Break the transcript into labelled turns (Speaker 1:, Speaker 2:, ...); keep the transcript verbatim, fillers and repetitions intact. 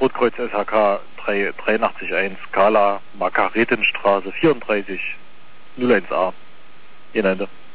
Speaker 1: Rotkreuz S H K drei acht drei eins Skala, Margaretenstraße vierunddreißig null eins a. Ihr Ende.